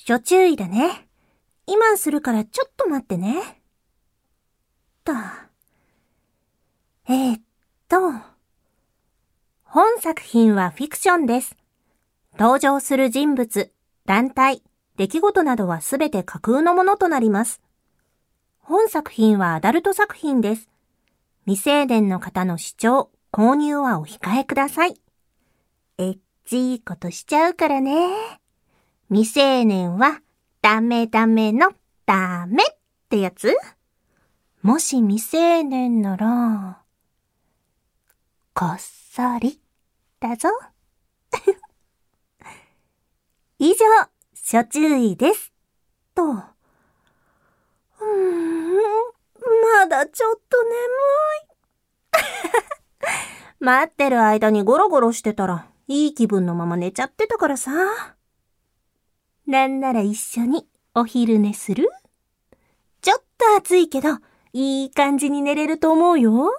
諸注意だね。今するからちょっと待ってね。本作品はフィクションです。登場する人物、団体、出来事などはすべて架空のものとなります。本作品はアダルト作品です。未成年の方の視聴、購入はお控えください。エッチいことしちゃうからね。未成年はダメのダメってやつ？もし未成年なら、こっそりだぞ。以上、諸注意です。まだちょっと眠い。待ってる間にゴロゴロしてたら、いい気分のまま寝ちゃってたからさ。なんなら一緒にお昼寝する？ちょっと暑いけど、いい感じに寝れると思うよ。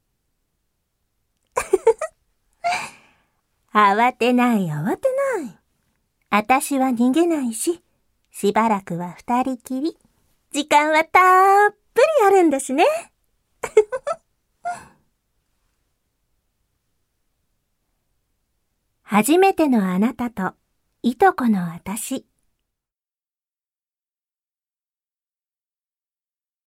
慌てない。あたしは逃げないし、しばらくは二人きり。時間はたっぷりあるんだしね。初めてのあなたと、いとこのあたし。